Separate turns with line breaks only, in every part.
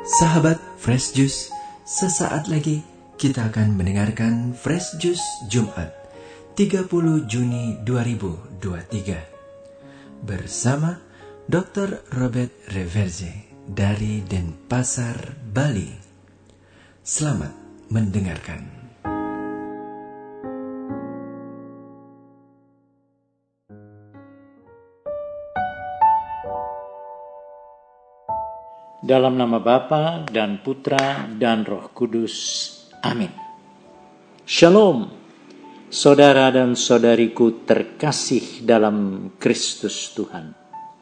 Sahabat Fresh Juice, sesaat lagi kita akan mendengarkan Fresh Juice Jumat 30 Juni 2023 bersama Dr. Robert Reverze dari Denpasar, Bali. Selamat mendengarkan.
Dalam nama Bapa dan Putra dan Roh Kudus. Amin. Shalom, saudara dan saudariku terkasih dalam Kristus Tuhan.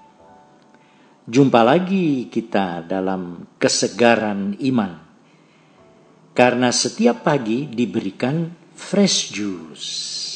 Jumpa lagi kita dalam kesegaran iman. Karena setiap pagi diberikan fresh juice.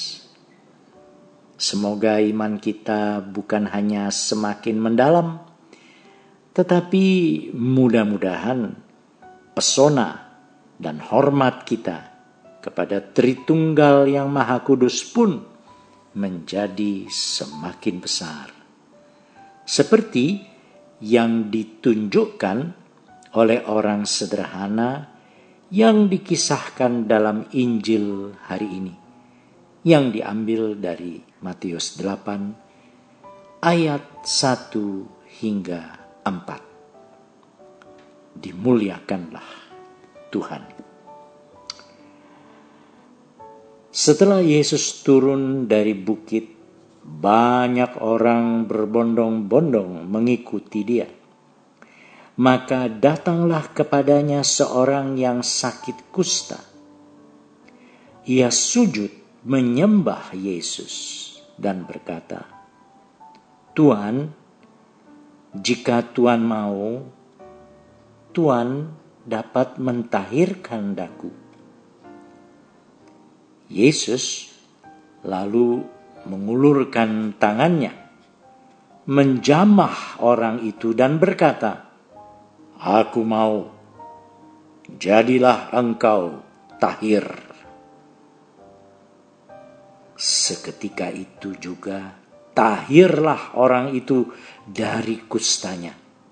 Semoga iman kita bukan hanya semakin mendalam, tetapi mudah-mudahan pesona dan hormat kita kepada Tritunggal yang Maha Kudus pun menjadi semakin besar. Seperti yang ditunjukkan oleh orang sederhana yang dikisahkan dalam Injil hari ini, yang diambil dari Matius 8 ayat 1 hingga 4. Dimuliakanlah Tuhan. Setelah Yesus turun dari bukit, banyak orang berbondong-bondong mengikuti dia. Maka datanglah kepadanya seorang yang sakit kusta. Ia sujud menyembah Yesus dan berkata, "Tuhan, jika Tuhan mau, Tuhan dapat mentahirkan daku." Yesus lalu mengulurkan tangannya, menjamah orang itu dan berkata, "Aku mau, jadilah engkau tahir." Seketika itu juga tahirlah orang itu dari kustanya.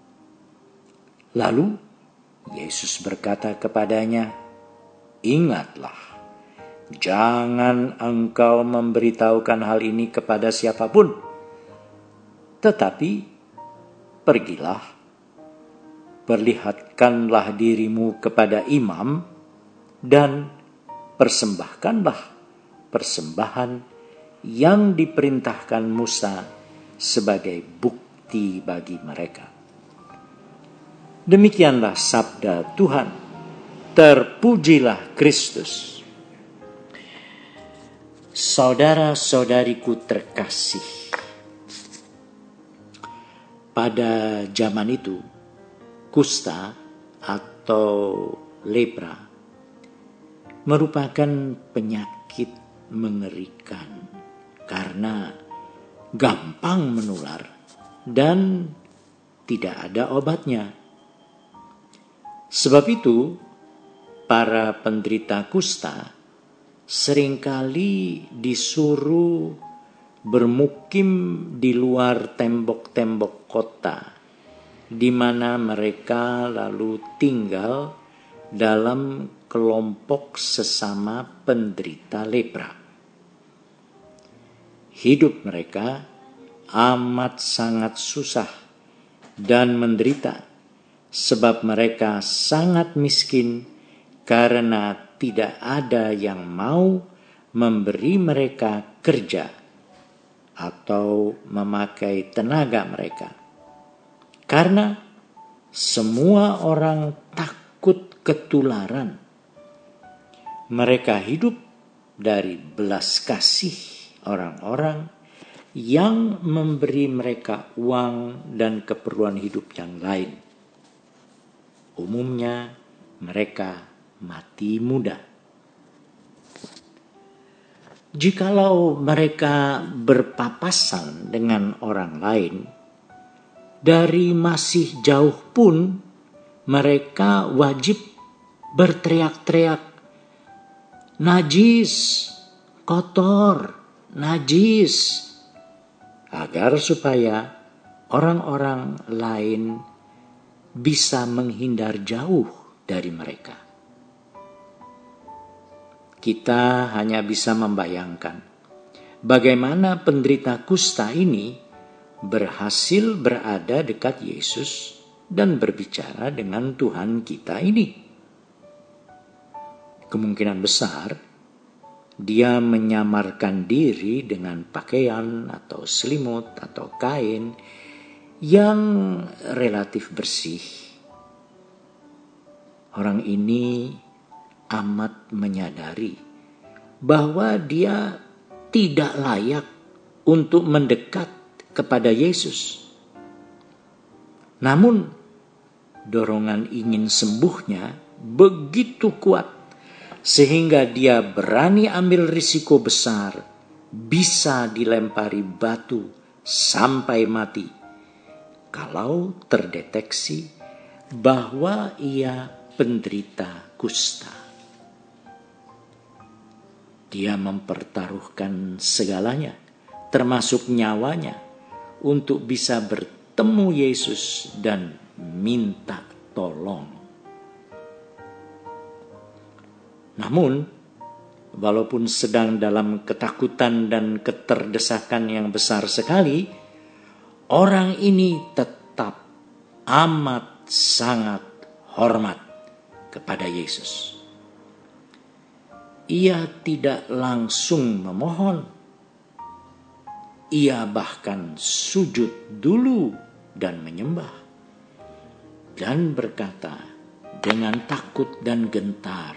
Lalu Yesus berkata kepadanya, "Ingatlah, jangan engkau memberitahukan hal ini kepada siapapun, tetapi pergilah, perlihatkanlah dirimu kepada imam dan persembahkanlah persembahan yang diperintahkan Musa sebagai bukti bagi mereka." Demikianlah sabda Tuhan. Terpujilah Kristus. Saudara-saudariku terkasih, pada zaman itu kusta atau lepra merupakan penyakit mengerikan karena gampang menular dan tidak ada obatnya. Sebab itu, para penderita kusta seringkali disuruh bermukim di luar tembok-tembok kota, di mana mereka lalu tinggal dalam kelompok sesama penderita lepra. Hidup mereka amat sangat susah dan menderita, sebab mereka sangat miskin karena tidak ada yang mau memberi mereka kerja atau memakai tenaga mereka. Karena semua orang takut ketularan. Mereka hidup dari belas kasih orang-orang yang memberi mereka uang dan keperluan hidup yang lain. Umumnya mereka mati muda. Jikalau mereka berpapasan dengan orang lain, dari masih jauh pun mereka wajib berteriak-teriak, "Najis, kotor, najis," agar supaya orang-orang lain bisa menghindar jauh dari mereka. Kita hanya bisa membayangkan bagaimana penderita kusta ini berhasil berada dekat Yesus dan berbicara dengan Tuhan kita ini. Kemungkinan besar dia menyamarkan diri dengan pakaian atau selimut atau kain yang relatif bersih. Orang ini amat menyadari bahwa dia tidak layak untuk mendekat kepada Yesus. Namun, dorongan ingin sembuhnya begitu kuat sehingga dia berani ambil risiko besar, bisa dilempari batu sampai mati kalau terdeteksi bahwa ia penderita kusta. Dia mempertaruhkan segalanya, termasuk nyawanya, untuk bisa bertemu Yesus dan minta tolong. Namun, walaupun sedang dalam ketakutan dan keterdesakan yang besar sekali, orang ini tetap amat sangat hormat kepada Yesus. Ia tidak langsung memohon. Ia bahkan sujud dulu dan menyembah. Dan berkata dengan takut dan gentar,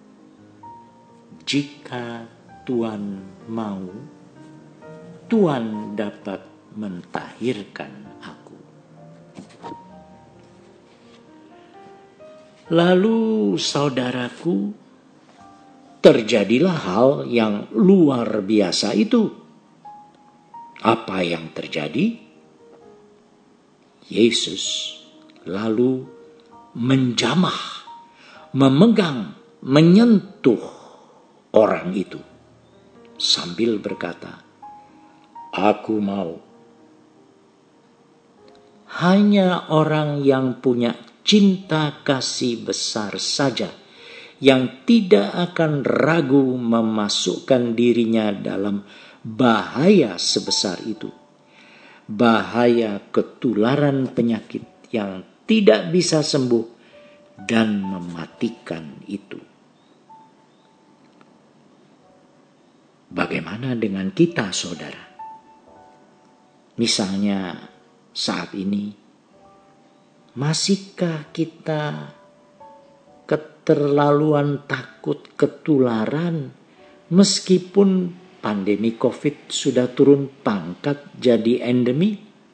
"Jika Tuhan mau, Tuhan dapat mentahirkan aku." Lalu saudaraku, terjadilah hal yang luar biasa itu. Apa yang terjadi? Yesus lalu menjamah, memegang, menyentuh orang itu sambil berkata, "Aku mau." Hanya orang yang punya cinta kasih besar saja yang tidak akan ragu memasukkan dirinya dalam bahaya sebesar itu. Bahaya ketularan penyakit yang tidak bisa sembuh dan mematikan itu. Bagaimana dengan kita, saudara? Misalnya saat ini, masihkah kita keterlaluan takut ketularan meskipun pandemi COVID sudah turun pangkat jadi endemi?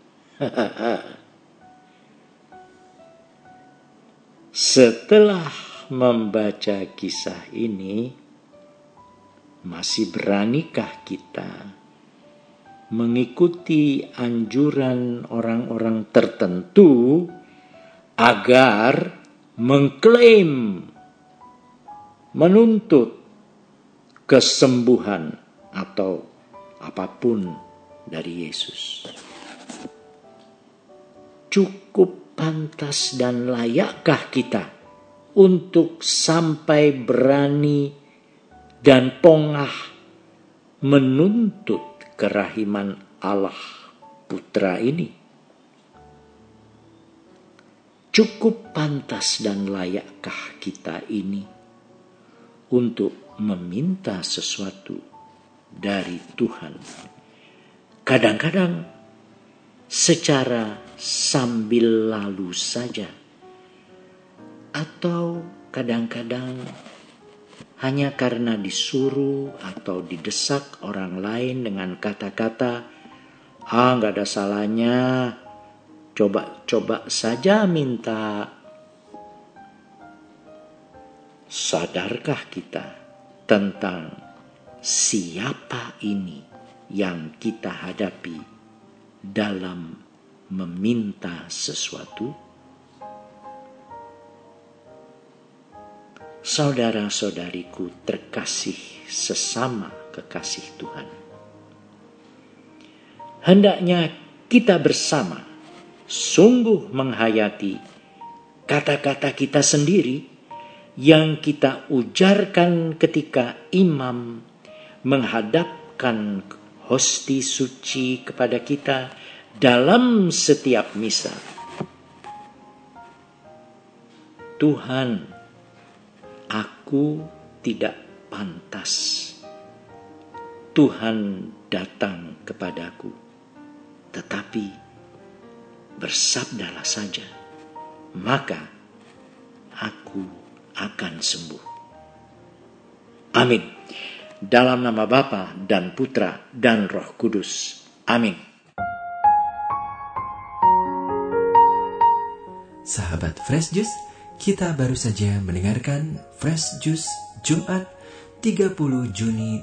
Setelah membaca kisah ini, masih beranikah kita mengikuti anjuran orang-orang tertentu agar mengklaim, menuntut kesembuhan atau apapun dari Yesus? Cukup pantas dan layakkah kita untuk sampai berani dan pongah menuntut kerahiman Allah Putra ini? Cukup pantas dan layakkah kita ini untuk meminta sesuatu dari Tuhan? Kadang-kadang secara sambil lalu saja, atau kadang-kadang hanya karena disuruh atau didesak orang lain dengan kata-kata, "Nggak ada salahnya, coba saja minta." Sadarkah kita tentang siapa ini yang kita hadapi dalam meminta sesuatu? Saudara-saudariku terkasih sesama kekasih Tuhan, hendaknya kita bersama sungguh menghayati kata-kata kita sendiri yang kita ujarkan ketika imam menghadapkan hosti suci kepada kita dalam setiap misa. Tuhan, aku tidak pantas. Tuhan datang kepadaku, tetapi bersabdalah saja, maka aku akan sembuh. Amin. Dalam nama Bapa dan Putra dan Roh Kudus. Amin.
Sahabat Fresh Juice, kita baru saja mendengarkan Fresh Juice Jumat 30 Juni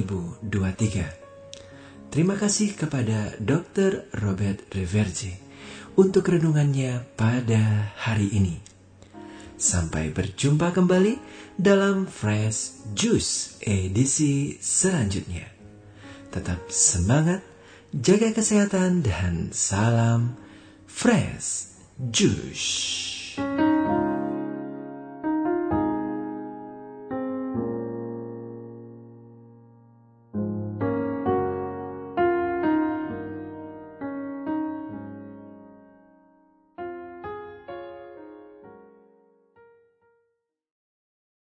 2023. Terima kasih kepada Dr. Robert Reverje untuk renungannya pada hari ini. Sampai berjumpa kembali dalam Fresh Juice edisi selanjutnya. Tetap semangat, jaga kesehatan, dan salam Fresh Juice.